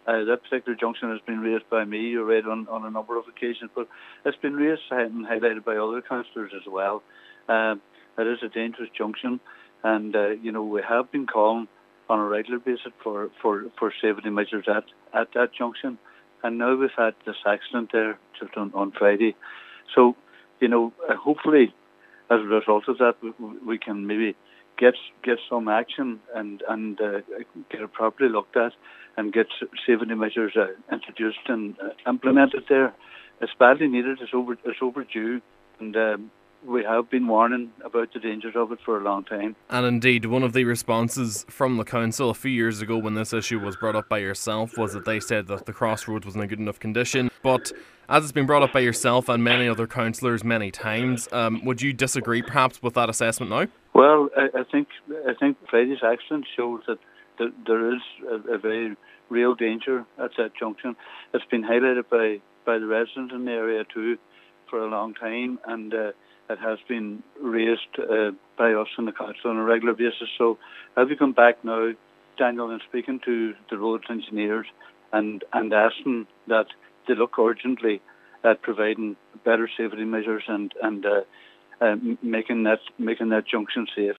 That particular junction has been raised by me, you read, on a number of occasions, but it's been raised and highlighted by other councillors as well. It is a dangerous junction, and we have been calling on a regular basis for safety measures at that junction, and now we've had this accident there just on Friday. So, hopefully, as a result of that, we can maybe get some action and get it properly looked at and get safety measures introduced and implemented there. It's badly needed. It's overdue, and we have been warning about the dangers of it for a long time. And indeed, one of the responses from the council a few years ago when this issue was brought up by yourself was that they said that the crossroads was in a good enough condition. But as it's been brought up by yourself and many other councillors many times, would you disagree perhaps with that assessment now? Well, I think Friday's accident shows that there is a very real danger at that junction. It's been highlighted by the residents in the area too for a long time, and it has been raised by us in the council on a regular basis. So have you come back now, Daniel, and speaking to the roads engineers and asking that they look urgently at providing better safety measures and making that junction safe.